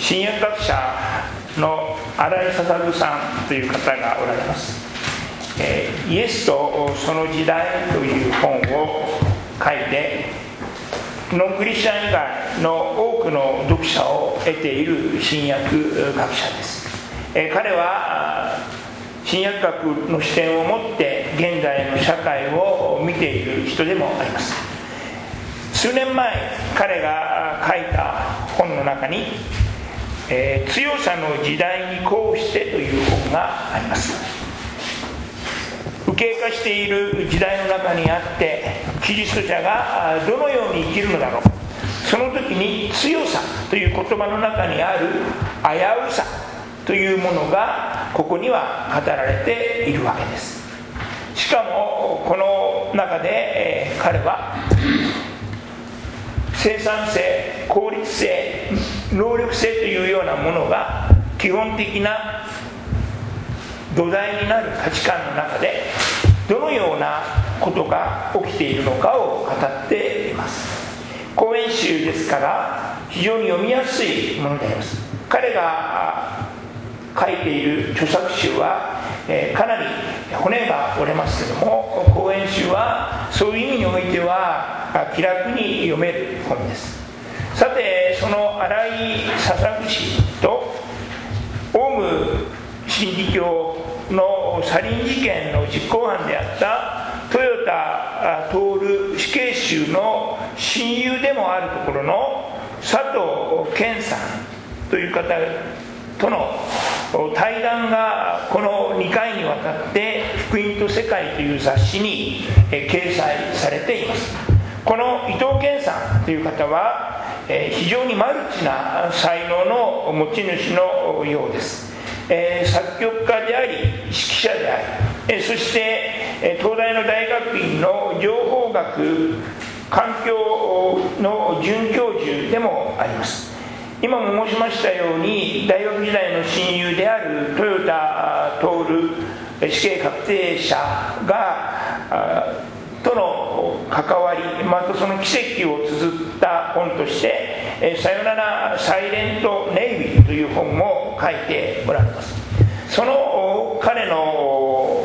新約学者の新井笹さんという方がおられます。イエスとその時代という本を書いて、ノンクリスチャン以外の多くの読者を得ている新約学者です。彼は新約学の視点を持って現在の社会を見ている人でもあります。数年前彼が書いた本の中に強さの時代にこうしてという本があります。右傾化している時代の中にあってキリスト者がどのように生きるのだろう、その時に強さという言葉の中にある危うさというものがここには語られているわけです。しかもこの中で彼は生産性、効率性、能力性というようなものが基本的な土台になる価値観の中でどのようなことが起きているのかを語っています。講演集ですから非常に読みやすいものであります。彼が書いている著作集はかなり骨が折れますけども、講演集はそういう意味においては気楽に読める本です。さて、その新井笹氏とオウム真理教のサリン事件の実行犯であった豊田徹死刑囚の親友でもあるところの佐藤健さんという方との対談がこの2回にわたって福音と世界という雑誌に掲載されています。この伊藤健さんという方は非常にマルチな才能の持ち主のようです。作曲家であり指揮者であり、そして東大の大学院の情報学環境の准教授でもあります。今も申しましたように大学時代の親友である豊田徹死刑確定者がとの関わり、またその奇跡を綴った本としてさよならサイレントネイビーという本も書いておられます。その彼の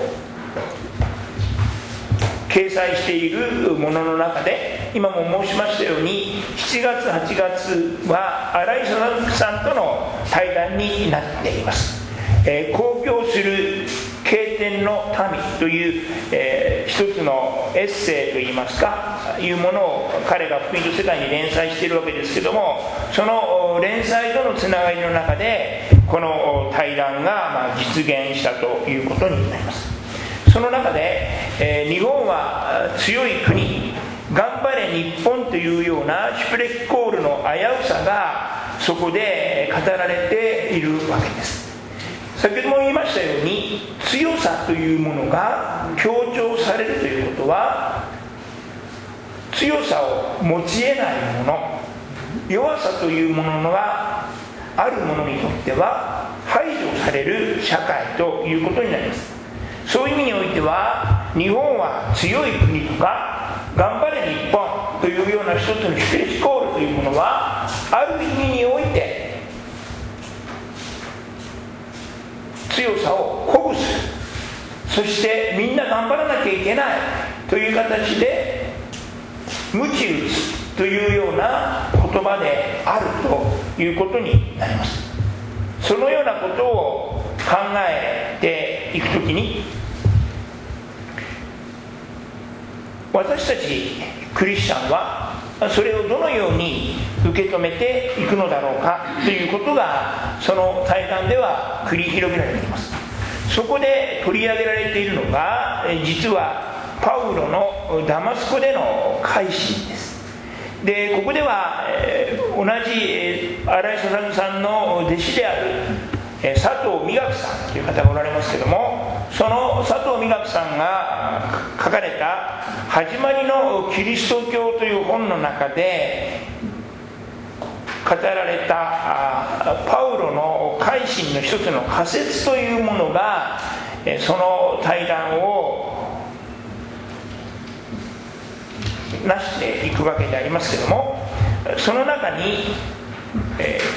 掲載しているものの中で今も申しましたように7月8月は新井笹さんとの対談になっています。公共する経典の民という、一つのエッセイといいますかいうものを彼が福音と世界に連載しているわけですけども、その連載とのつながりの中でこの対談が実現したということになります。その中で、日本は強い国、頑張れ日本というようなシュプレヒコールの危うさがそこで語られているわけです。先ほども言いましたように強さというものが強調されるということは、強さを持ち得ないもの、弱さというものがある者にとっては排除される社会ということになります。そういう意味においては日本は強い国とか頑張れ日本というような一つのシュプレヒコールというものはある意味において強さを鼓舞する、そしてみんな頑張らなきゃいけないという形で鞭打つというような言葉であるということになります。そのようなことを考えていくときに、私たちクリスチャンはそれをどのように受け止めていくのだろうかということがその対談では繰り広げられています。そこで取り上げられているのが実はパウロのダマスコでの改心です。でここでは同じ新井笹さんの弟子である佐藤美学さんという方がおられますけども、その佐藤美学さんが書かれた「始まりのキリスト教」という本の中で語られたパウロの改心の一つの仮説というものがその対談をなしていくわけでありますけども、その中に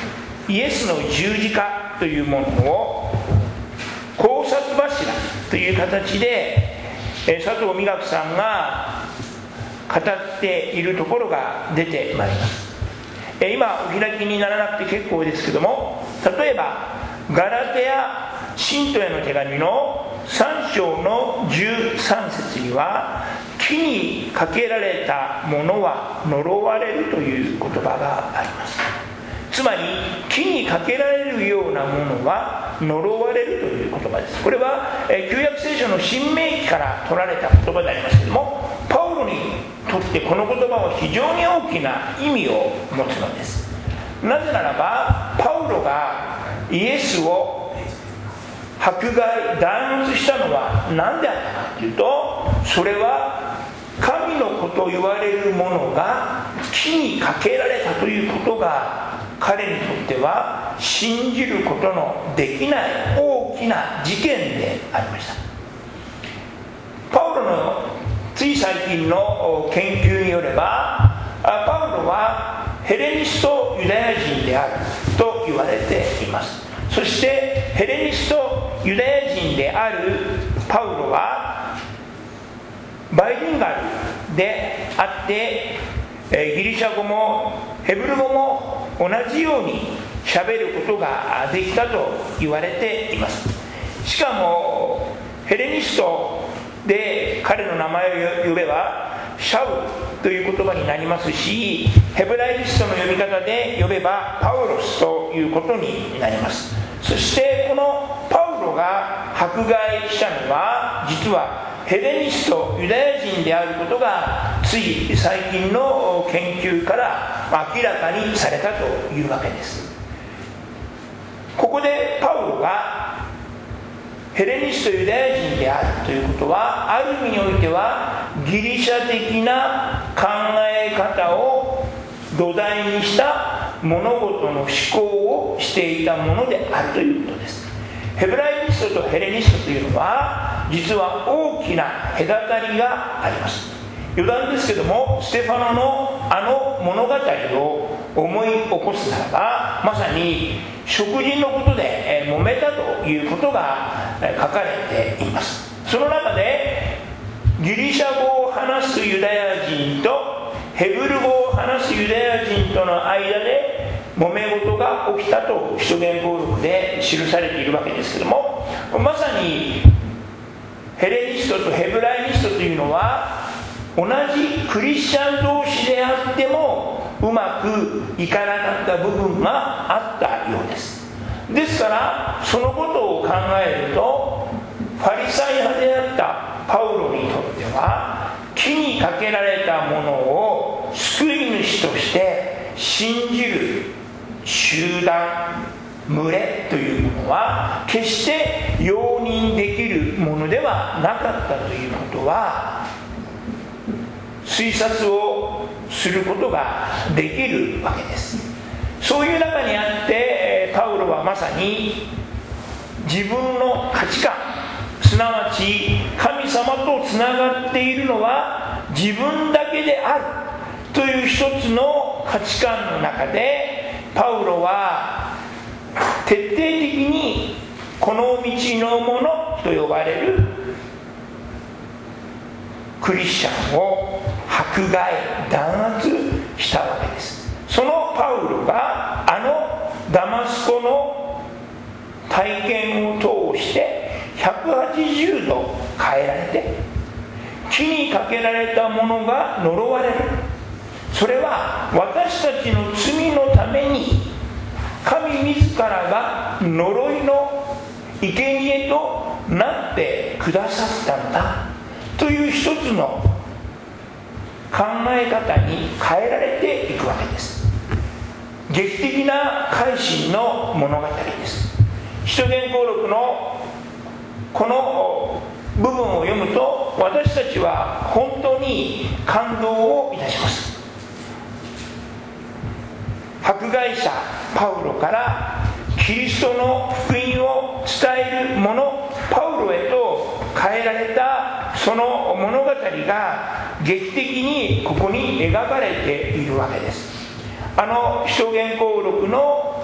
イエスの十字架というものを考察柱という形で佐藤美学さんが語っているところが出てまいります。今お開きにならなくて結構ですけども、例えばガラテヤ信徒への手紙の3章の13節には、木にかけられたものは呪われるという言葉があります。つまり木にかけられるようなものは呪われるという言葉です。これは旧約聖書の新明記から取られた言葉でありますけれども、パウロにとってこの言葉は非常に大きな意味を持つのです。なぜならば、パウロがイエスを迫害弾圧したのは何であったかというと、それは神の子と言われるものが木にかけられたということが彼にとっては信じることのできない大きな事件でありました。パウロのつい最近の研究によれば、パウロはヘレニストユダヤ人であると言われています。そしてヘレニストユダヤ人であるパウロはバイリンガルであって、ギリシャ語もヘブル語も同じように喋ることができたと言われています。しかもヘレニストで彼の名前を呼べばシャウルという言葉になりますし、ヘブライリストの呼び方で呼べばパウロスということになります。そしてこのパウロが迫害したのは、実はヘレニストユダヤ人であることがつい最近の研究から明らかにされたというわけです。ここでパウロがヘレニストユダヤ人であるということは、ある意味においてはギリシャ的な考え方を土台にした物事の思考をしていたものであるということです。ヘブライリストとヘレニストというのは実は大きな隔たりがあります。余談ですけども、ステファノのあの物語を思い起こすならば、まさに食事のことで揉めたということが書かれています。その中でギリシャ語を話すユダヤ人とヘブル語を話すユダヤ人との間で揉め事が起きたと使徒言行録で記されているわけですけども、まさにヘレニストとヘブライニストというのは同じクリスチャン同士であってもうまくいかなかった部分があったようです。ですからそのことを考えると、ファリサイ派であったパウロにとっては木にかけられたものを救い主として信じる集団群れというものは決して容認できるものではなかったということは推察をすることができるわけです。そういう中にあってパウロはまさに自分の価値観、すなわち神様とつながっているのは自分だけであるという一つの価値観の中で、パウロは徹底的にこの道の者と呼ばれるクリスチャンを迫害弾圧したわけです。そのパウロがあのダマスコの体験を通して180度変えられて、木にかけられたものが呪われる。それは私たちの罪のために神自らが呪いの生贄となってくださったんだという一つの考え方に変えられていくわけです。劇的な改心の物語です。使徒言行録のこの部分を読むと、私たちは本当に感動をいたします。迫害者パウロからキリストの福音を伝える者パウロへと変えられたその物語が劇的にここに描かれているわけです。あの使徒言行録の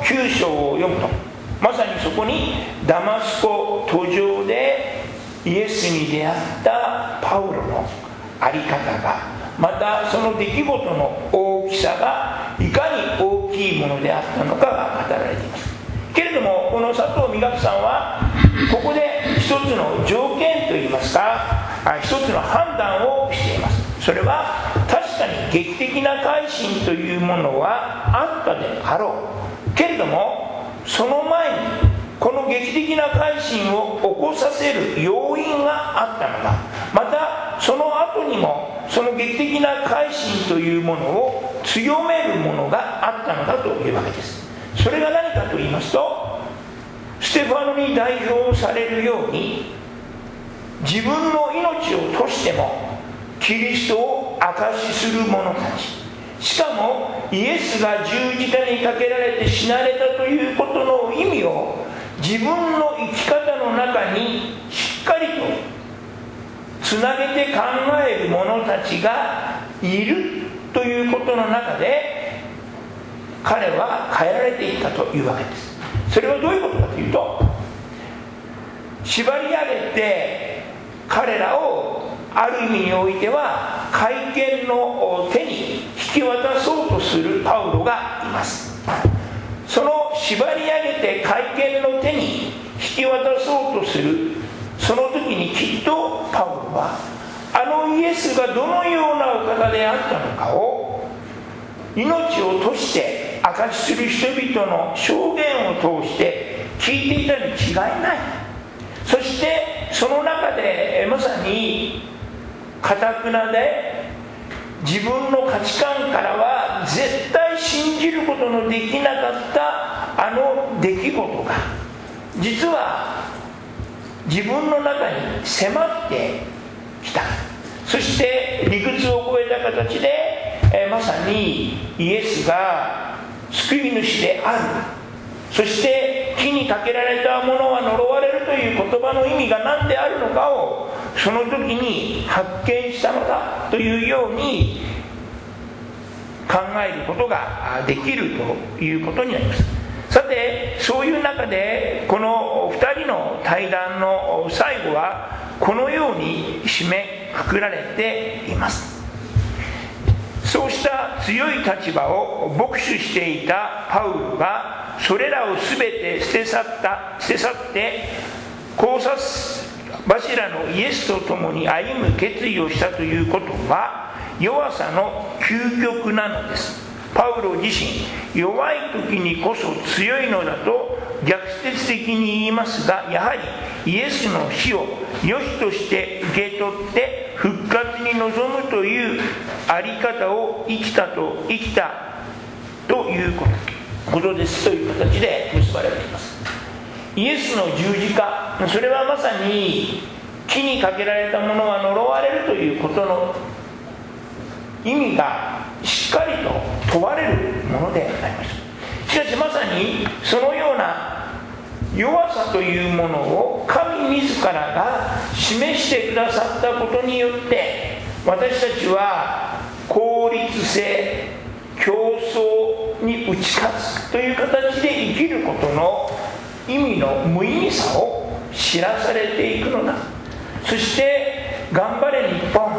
9章を読むと、まさにそこにダマスコ途上でイエスに出会ったパウロの在り方が、またその出来事の大きさがいかに大きいものであったのかが語られています。けれどもこの佐藤美学さんはここで一つの条件といいますか、一つの判断をしています。それは確かに劇的な改心というものはあったであろうけれども、その前にこの劇的な改心を起こさせる要因があったのだ。またその後にもその劇的な改心というものを強めるものがあったのだというわけです。それが何かと言いますと、ステファノに代表されるように自分の命を賭してもキリストを証しする者たち、しかもイエスが十字架にかけられて死なれたということの意味を自分の生き方の中にしっかりとつなげて考える者たちがいるということの中で彼は変えられていったというわけです。それはどういうことかというと、縛り上げて彼らをある意味においては会見の手に引き渡そうとするパウロがいます。その縛り上げて会見の手に引き渡そうとするその時にきっとパウロはあのイエスがどのようなお方であったのかを命を賭して証しする人々の証言を通して聞いていたに違いない。そしてその中でまさに堅くなで自分の価値観からは絶対信じることのできなかったあの出来事が実は自分の中に迫ってきた。そして理屈を超えた形でまさにイエスが救い主である、そして木にかけられたものは呪われるという言葉の意味が何であるのかをその時に発見したのだというように考えることができるということになります。さてそういう中でこの2人の対談の最後はこのように締めくくられています。そうした強い立場を牧手していたパウロがそれらを全て捨て去って考察柱のイエスと共に歩む決意をしたということは弱さの究極なのです。パウロ自身弱い時にこそ強いのだと逆説的に言いますが、やはりイエスの死を良しとして受け取って復活に臨むというあり方を生きたということですという形で結ばれています。イエスの十字架、それはまさに木にかけられたものは呪われるということの意味がしっかりと問われるものであります。しかしまさにそのような弱さというものを神自らが示してくださったことによって私たちは効率性、競争に打ち勝つという形で生きることの意味の無意味さを知らされていくのだ。そして頑張れ日本、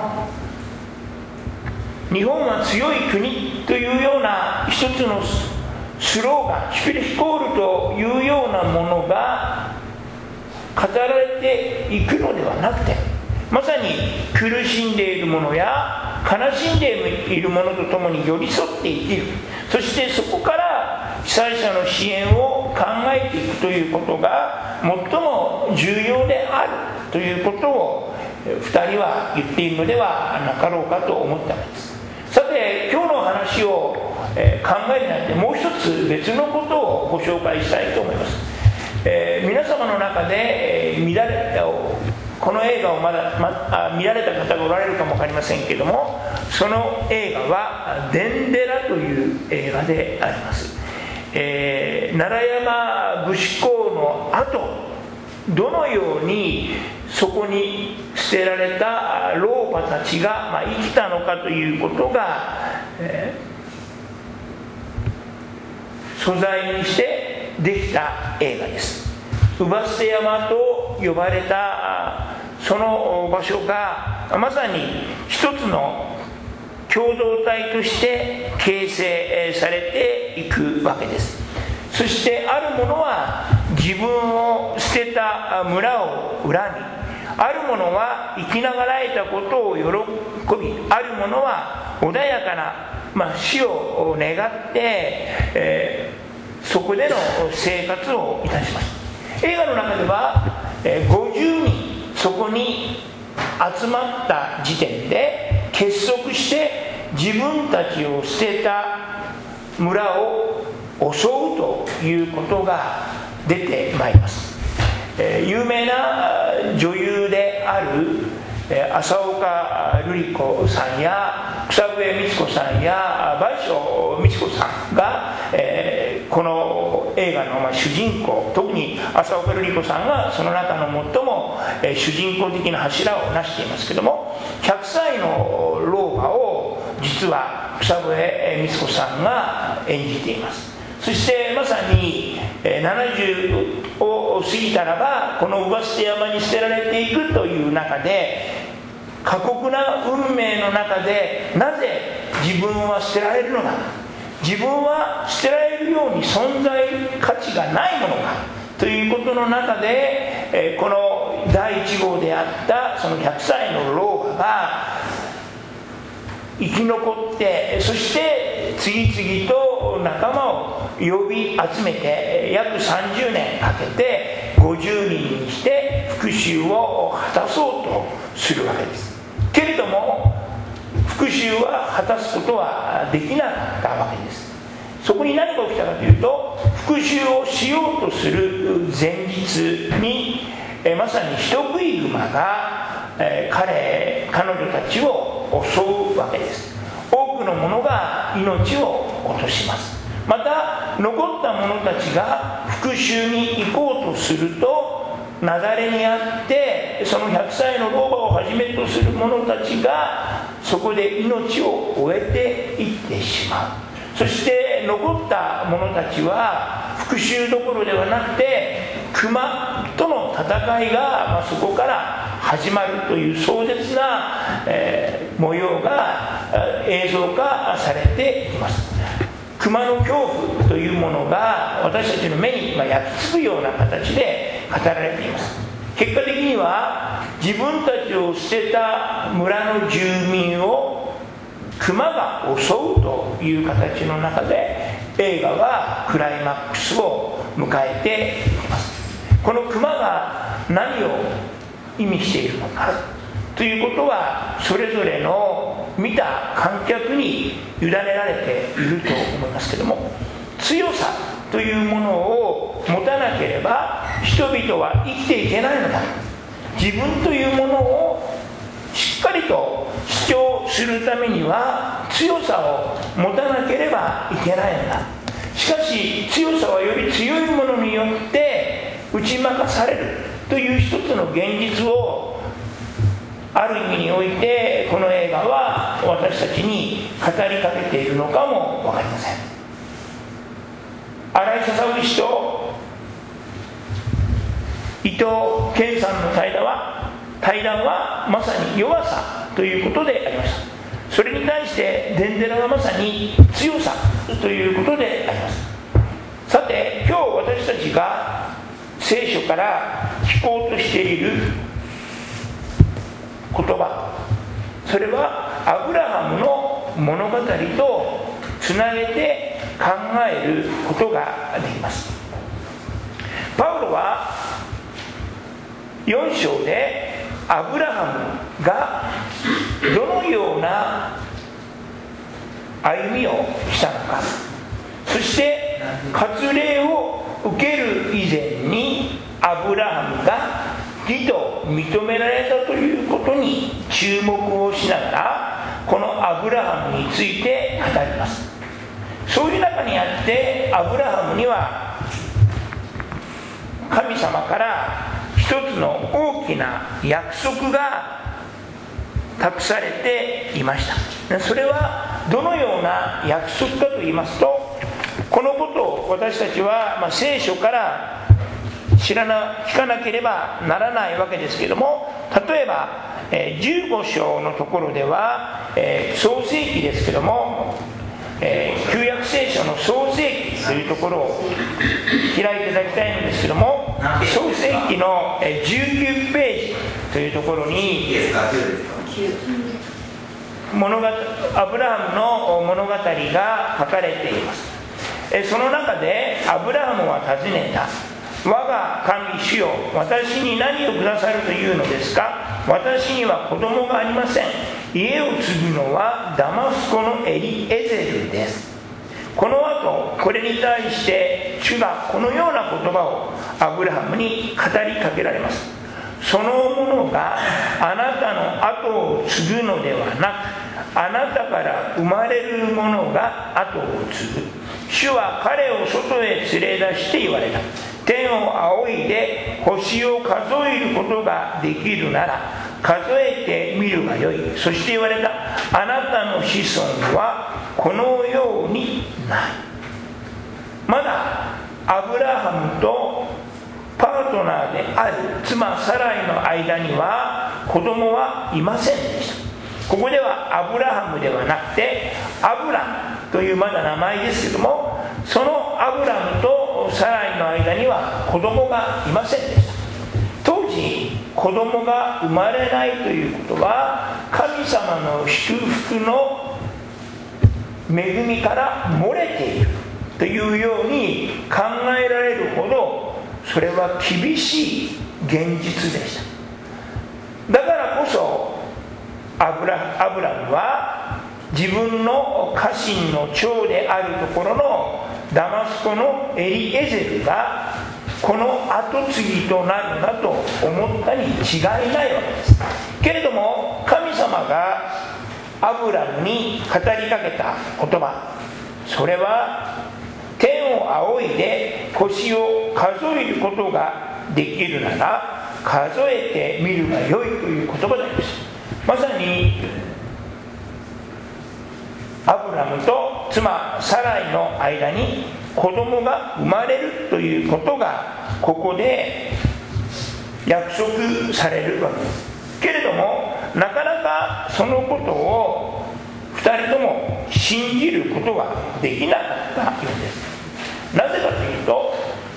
日本は強い国というような一つのスローガン、シュピルヒコールというようなものが語られていくのではなくて、まさに苦しんでいる者や悲しんでいる者と共に寄り添って生きる、そしてそこから被災者の支援を考えていくということが最も重要であるということを2人は言っているのではなかろうかと思ったのです。さて今日の話を考えるなんてもう一つ別のことをご紹介したいと思います。皆様の中でこの映画をまだ見られた方がおられるかも分かりませんけれども、その映画はデンデラという映画であります。奈良山武士公の後どのようにそこに捨てられた老婆たちが生きたのかということが、 素材にしてできた映画です。姥捨て山と呼ばれたその場所がまさに一つの共同体として形成されていくわけです。そしてある者は自分を捨てた村を恨み、ある者は生きながらえたことを喜び、ある者は穏やかな、死を願って、そこでの生活をいたします。映画の中では、50人そこに集まった時点で結束して自分たちを捨てた村を襲うということが出てまいります。有名な女優である浅岡瑠璃子さんや草笛光子さんや倍賞美智子さんが、この映画の主人公、特に浅岡瑠璃子さんがその中の最も主人公的な柱を成していますけども、100歳の老婆を実は草笛光子さんが演じています。そしてまさに70を過ぎたらばこの姥捨て山に捨てられていくという中で、過酷な運命の中でなぜ自分は捨てられるのか、自分は捨てられるように存在価値がないものかということの中で、この第1号であったその100歳の老婆が生き残って、そして次々と仲間を呼び集めて約30年かけて50人にして復讐を果たそうとするわけです。けれども復讐は果たすことはできなかったわけです。そこに何が起きたかというと、復讐をしようとする前日にまさに人食い熊が彼女たちを襲うわけです。多くの者が命を落とします。また残った者たちが復讐に行こうとすると雪崩にあって、その100歳の老婆をはじめとする者たちがそこで命を終えていってしまう。そして残った者たちは復讐どころではなくて熊との戦いが、そこから始まるという壮絶な、模様が映像化されています。熊の恐怖というものが私たちの目に焼き付くような形で語られています。結果的には自分たちを捨てた村の住民を熊が襲うという形の中で映画はクライマックスを迎えています。この熊が何を意味しているのかということはそれぞれの見た観客に委ねられていると思いますけども、強さというものを持たなければ人々は生きていけないのだ。自分というものをしっかりと主張するためには強さを持たなければいけないのだ。しかし強さはより強いものによって打ち負かされるという一つの現実をある意味においてこの映画は私たちに語りかけているのかも分かりません。新井笹氏と伊藤健さんの対談はまさに弱さということでありました。それに対してデンゼルはまさに強さということであります。さて今日私たちが聖書から聞こうとしている言葉、それはアブラハムの物語とつなげて考えることができます。パウロは4章でアブラハムがどのような歩みをしたのか、そして割礼を受ける以前にアブラハムが義と認められたということに注目をしながらこのアブラハムについて語ります。そういう中にあってアブラハムには神様から一つの大きな約束が託されていました。それはどのような約束かと言いますと、 このことを私たちは、聖書から聞かなければならないわけですけれども、例えば15章のところでは、創世記ですけども、旧約聖書の創世記というところを開いていただきたいんですけども、創世記の19ページというところにアブラハムの物語が書かれています。その中でアブラハムは尋ねた。我が神主よ、私に何をくださるというのですか。私には子供がありません。家を継ぐのはダマスコのエリエゼルです。この後、これに対して主がこのような言葉をアブラハムに語りかけられます。その者があなたの後を継ぐのではなく、あなたから生まれる者が後を継ぐ。主は彼を外へ連れ出して言われた。天を仰いで星を数えることができるなら数えてみるがよい。そして言われた。あなたの子孫はこのようにない。まだアブラハムとパートナーである妻サライの間には子供はいませんでした。ここではアブラハムではなくてアブラムというまだ名前ですけども、そのアブラムとサライの間には子供がいませんでした。当時子供が生まれないということは神様の祝福の恵みから漏れているというように考えられるほど、それは厳しい現実でした。だからこそアブラムは自分の家臣の長であるところのダマスコのエリエゼルがこの後継ぎとなるなと思ったに違いないわけです。けれども神様がアブラムに語りかけた言葉、それは天を仰いで星を数えることができるなら数えてみるがよいという言葉であります。まさにアブラムと妻サライの間に子供が生まれるということがここで約束されるわけです。けれどもなかなかそのことを2人とも信じることができなかったようです。なぜかというと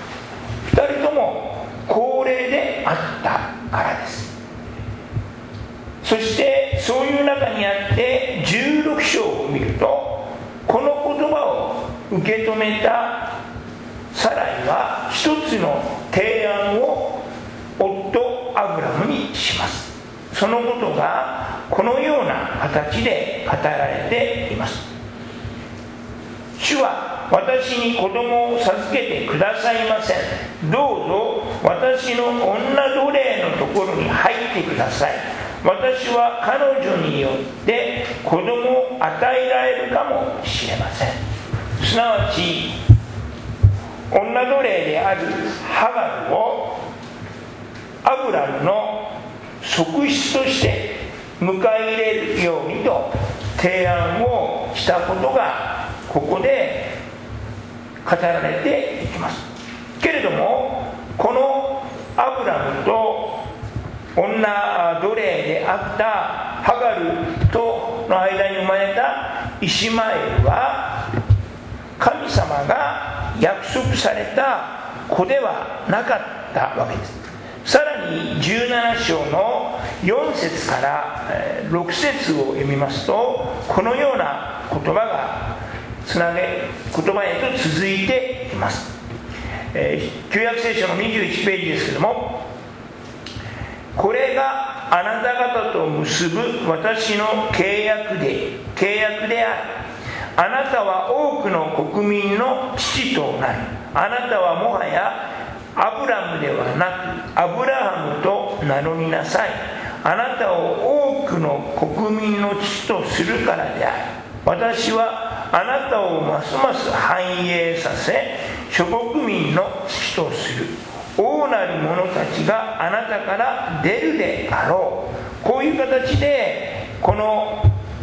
2人とも高齢であったからです。そしてそういう中にあって16章を見るとこの言葉を受け止めたサライは一つの提案を夫アブラムにします。そのことがこのような形で語られています。主は私に子供を授けてくださいません。どうぞ私の女奴隷のところに入ってください。私は彼女によって子供を与えられるかもしれません。すなわち女奴隷であるハガルをアブラムの側室として迎え入れるようにと提案をしたことがここで語られていきます。けれどもこのアブラムと女奴隷であったハガルとの間に生まれたイシマエルは神様が約束された子ではなかったわけです。さらに17章の4節から6節を読みますとこのような言葉が言葉へと続いています。旧約聖書の21ページですけれども、これがあなた方と結ぶ私の契約である。あなたは多くの国民の父となる。あなたはもはやアブラムではなくアブラハムと名乗りなさい。あなたを多くの国民の父とするからである。私はあなたをますます繁栄させ諸国民の父とする。王なる者たちがあなたから出るであろう。こういう形でこの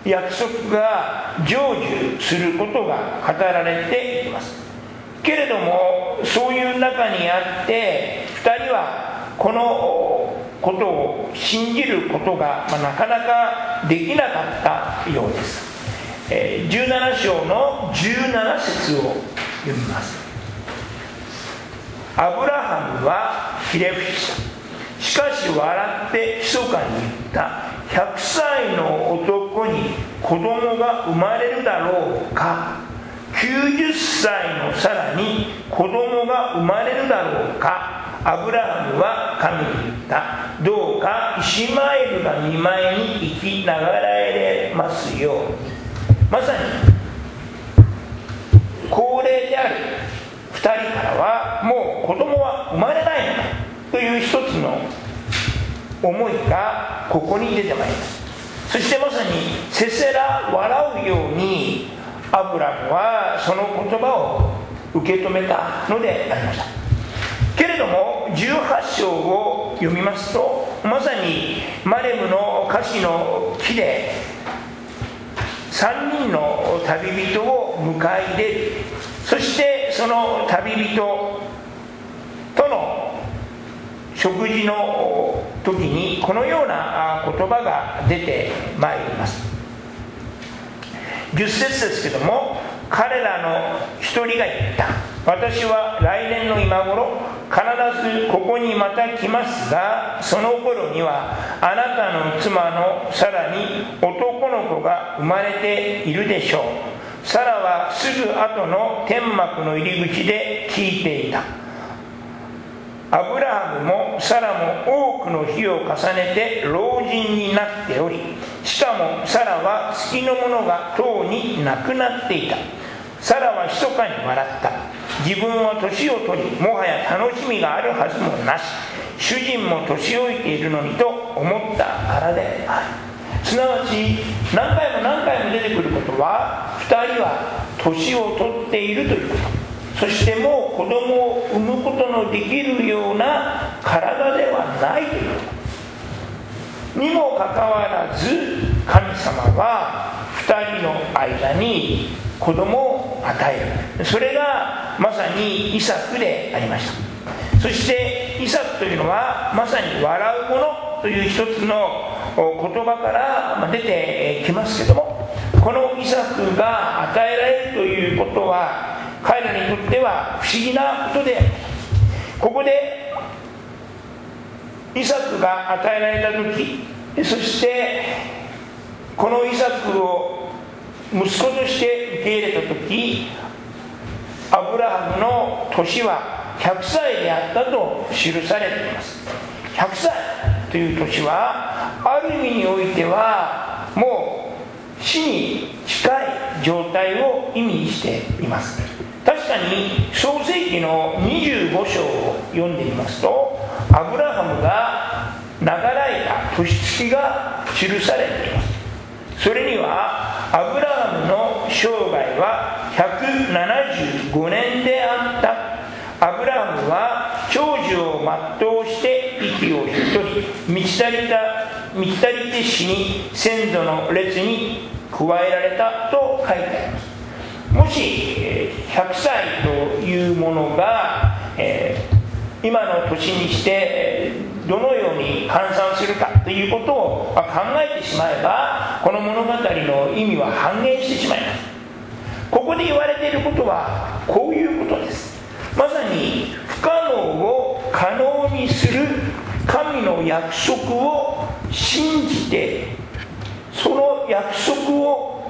約束が成就することが語られています。けれどもそういう中にあって2人はこのことを信じることが、なかなかできなかったようです。17章の17節を読みます。アブラハムはひれ伏した。しかし笑って密かに言った。100歳の男に子供が生まれるだろうか。90歳のサラに子供が生まれるだろうか。アブラハムは神に言った。どうかイシマエルが見舞いに行きながらえれますように。まさに高齢である2人からはもう子供は生まれないのだという一つの思いがここに出てまいります。そしてまさにせせら笑うようにアブラムはその言葉を受け止めたのでありました。けれども18章を読みますと、まさにマレムのカシの木で3人の旅人を迎え入れる。そしてその旅人との食事の時にこのような言葉が出てまいります。10節ですけども、彼らの一人が言った。私は来年の今頃必ずここにまた来ますが、その頃にはあなたの妻のサラに男の子が生まれているでしょう。サラはすぐ後の天幕の入り口で聞いていた。アブラハムもサラも多くの日を重ねて老人になっており、しかもサラは月のものがとうになくなっていた。サラは密かに笑った。自分は年を取り、もはや楽しみがあるはずもなし、主人も年老いているのにと思ったからである。すなわち何回も何回も出てくることは、2人は年を取っているということ、そしてもう子供を産むことのできるような体ではないということにもかかわらず、神様は2人の間に子供を与える。それがまさにイサクでありました。そしてイサクというのはまさに笑うものという一つの言葉から出てきますけども、このイサクが与えられるということは彼らにとっては不思議なことであります。ここでイサクが与えられた時、そしてこのイサクを息子として受け入れた時、アブラハムの年は100歳であったと記されています。100歳という年はある意味においてはもう死に近い状態を意味しています。確かに創世記の25章を読んでみますと、アブラハムが長らいだ年月が記されています。それにはアブラハムの生涯は175年であった。アブラハムは長寿を全うして息を引き取り、満ち足りて死に先祖の列に加えられたと書いてあります。もし100歳というものが、今の年にしてどのように換算するかということを考えてしまえば、この物語の意味は半減してしまいます。ここで言われていることはこういうことです。まさに不可能を可能にする神の約束を信じて、その約束を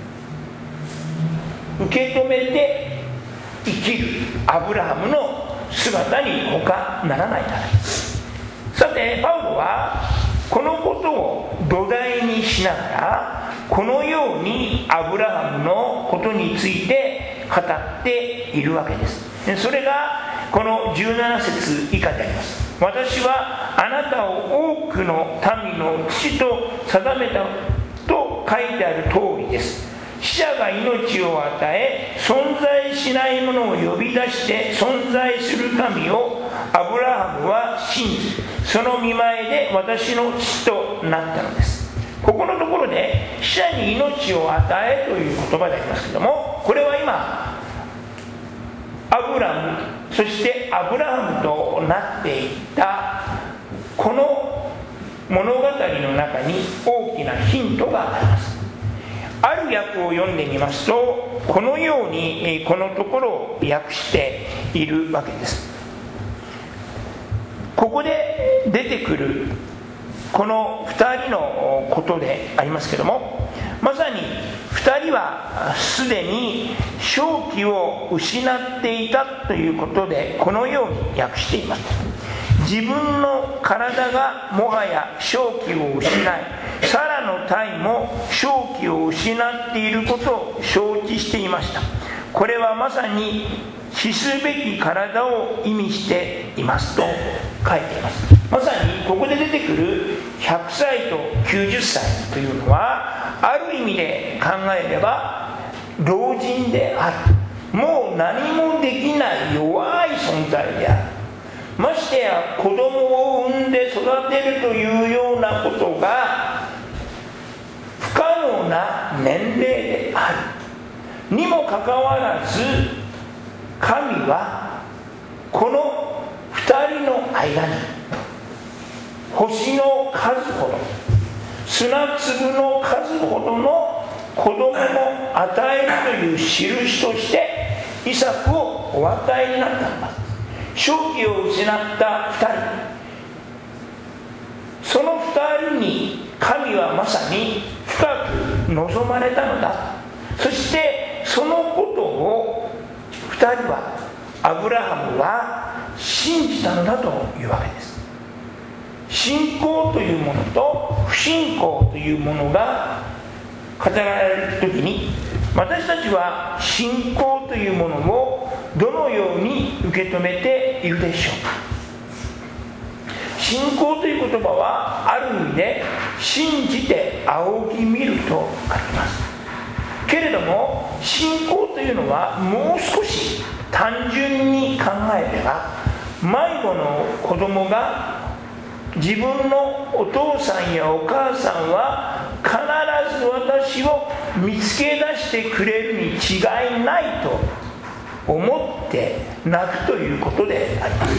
受け止めて生きるアブラハムの姿に他ならないからです。さてパウロはこのことを土台にしながら、このようにアブラハムのことについて語っているわけです。それがこの17節以下であります。私はあなたを多くの民の父と定めたと書いてある通りです。死者が命を与え、存在しないものを呼び出して存在する神をアブラハムは信じ、その見前で私の父となったのです。ここのところで死者に命を与えという言葉でありますけども、これは今アブラム、そしてアブラハムとなっていったこの物語の中に大きなヒントがあります。ある訳を読んでみますと、このようにこのところを訳しているわけです。ここで出てくるこの2人のことでありますけども、まさに2人はすでに正気を失っていたということで、このように訳しています。自分の体がもはや正気を失い、サラの体も正気を失っていることを承知していました。これはまさに死すべき体を意味していますと書いています。まさにここで出てくる100歳と90歳というのは、ある意味で考えれば老人である、もう何もできない弱い存在である。ましてや子供を産んで育てるというようなことが不可能な年齢であるにもかかわらず、神はこの2人の間に星の数ほど、砂粒の数ほどの子供を与えるという印としてイサクをお与えになったのだ。正気を失った2人、その2人に神はまさに深く望まれたのだ。そしてそのことを2人は、アブラハムは信じたのだというわけです。信仰というものと不信仰というものが語られるときに、私たちは信仰というものをどのように受け止めているでしょうか。信仰という言葉はある意味で信じて仰ぎ見ると書きますけれども、信仰というのはもう少し単純に考えれば、迷子の子供が自分のお父さんやお母さんは必ず私を見つけ出してくれるに違いないと思って泣くということであります。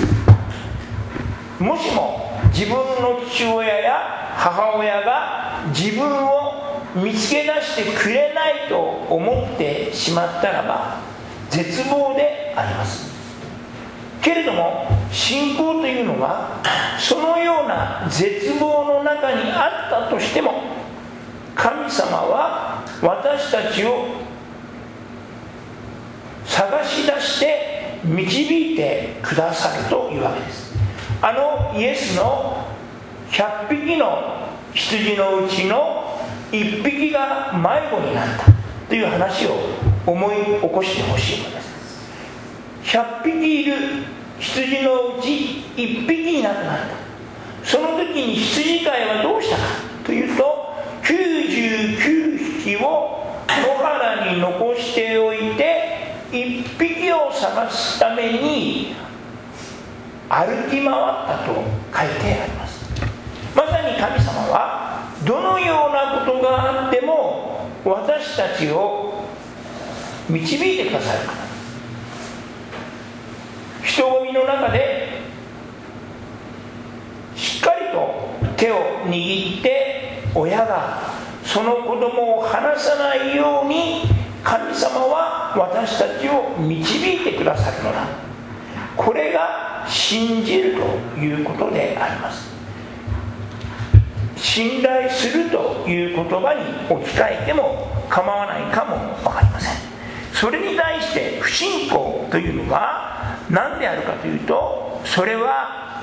もしも自分の父親や母親が自分を見つけ出してくれないと思ってしまったらば絶望であります。けれども信仰というのはそのような絶望の中にあったとしても、神様は私たちを探し出して導いてくださるというわけです。イエスの100匹の羊のうちの1匹が迷子になったという話を思い起こしてほしいのです。100匹いる羊のうち1匹いなくなった。その時に羊飼いはどうしたかというと、99匹を野原に残しておいて1匹を探すために歩き回ったと書いてあります。まさに神様はどのようなことがあっても私たちを導いてくださるから。人混みの中でしっかりと手を握って親がその子供を離さないように神様は私たちを導いてくださるのだ。これが信じるということであります。信頼するという言葉に置き換えても構わないかも分かりません。それに対して不信仰というのは何であるかというと、それは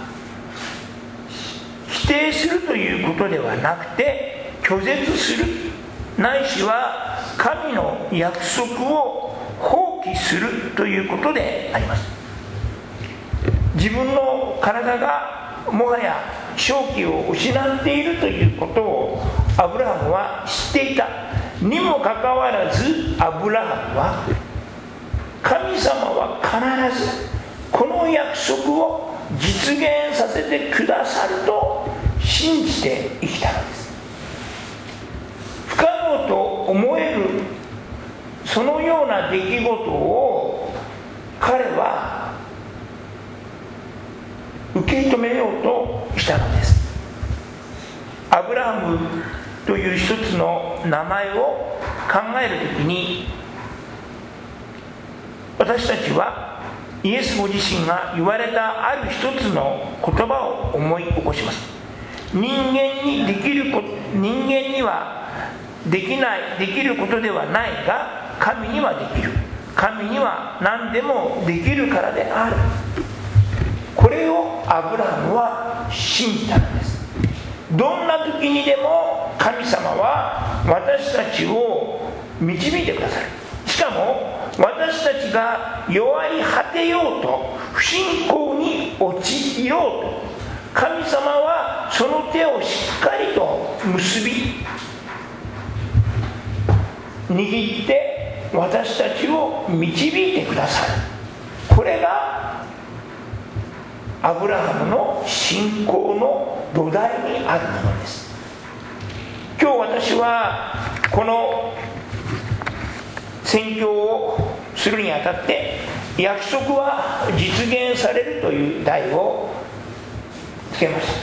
否定するということではなくて拒絶する、ないしは神の約束を放棄するということであります。自分の体がもはや正気を失っているということをアブラハムは知っていたにもかかわらず、アブラハムは神様は必ずこの約束を実現させてくださると信じて生きたのです。不可能思える、そのような出来事を彼は受け止めようとしたのです。アブラハムという一つの名前を考えるときに、私たちはイエスご自身が言われたある一つの言葉を思い起こします。人間にはできることではないが、神にはできる。神には何でもできるからである。これをアブラハムは信じたのです。どんな時にでも神様は私たちを導いてくださる。しかも私たちが弱り果てようと、不信仰に陥ろうと、神様はその手をしっかりと結び握って私たちを導いてくださる。これがアブラハムの信仰の土台にあるものです。今日私はこの宣教をするにあたって約束は実現されるという題をつけました。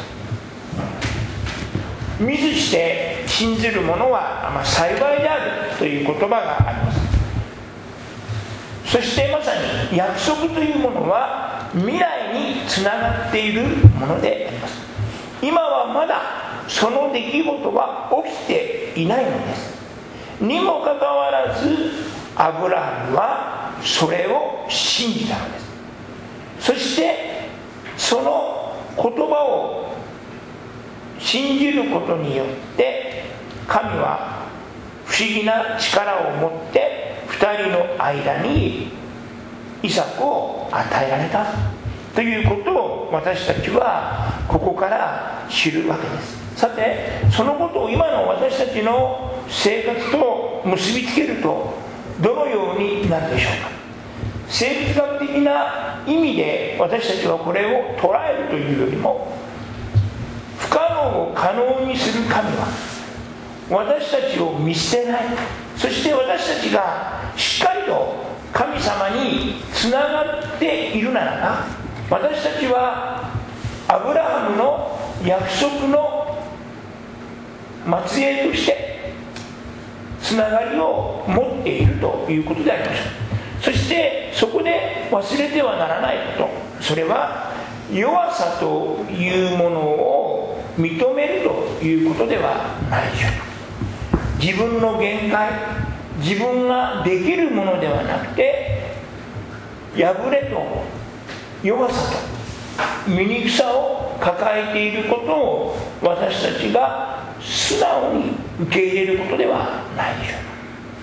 見ずして信ずる者は幸いであるという言葉があります。そしてまさに約束というものは未来につながっているものであります。今はまだその出来事は起きていないのです。にもかかわらずアブラハムはそれを信じたのです。そしてその言葉を信じることによって神は不思議な力を持って2人の間にイサクを与えられたということを私たちはここから知るわけです。さてそのことを今の私たちの生活と結びつけるとどのようになるでしょうか。生物学的な意味で私たちはこれを捉えるというよりも、不可能を可能にする神は私たちを見捨てない。そして私たちがしっかりと神様につながっているならば、私たちはアブラハムの約束の末裔としてつながりを持っているということでありましょう。そしてそこで忘れてはならないこと、それは弱さというものを認めるということではないでしょうか。自分の限界、自分ができるものではなくて、破れと弱さと醜さを抱えていることを私たちが素直に受け入れることではないでしょうか。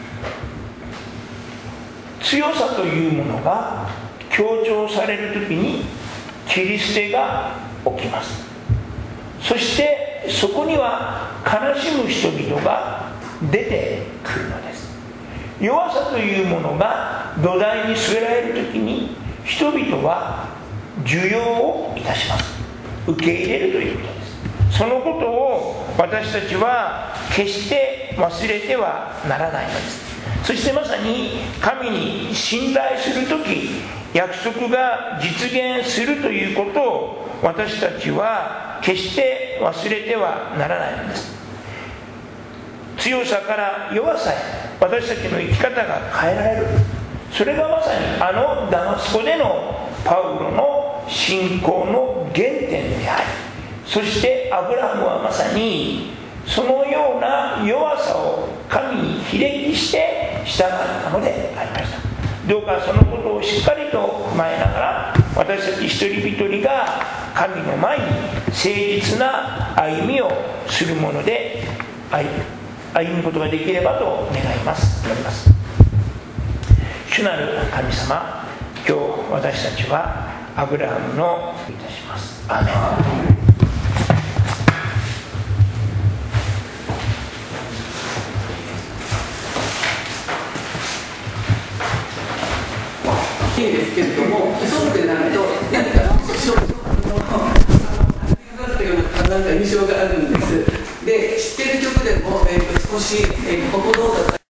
強さというものが強調されるときに切り捨てが起きます。そしてそこには悲しむ人々が出てくるのです。弱さというものが土台に据えられるときに人々は受容をいたします。受け入れるということです。そのことを私たちは決して忘れてはならないのです。そしてまさに神に信頼するとき、約束が実現するということを私たちは決して忘れてはならないのです。強さから弱さへ私たちの生き方が変えられる。それがまさにあのダマスコでのパウロの信仰の原点であり、そしてアブラハムはまさにそのような弱さを神にひれきして従ったのでありました。どうかそのことをしっかりと踏まえながら、私たち一人一人が神の前に誠実な歩みをするもので歩むことができればと願います。祈ります。主なる神様、今日私たちはアブラハムのいたします。アーメン。 いいんですけれども、そうでなると何かなんか印象があるんです。で、知っている曲でも、少し心だと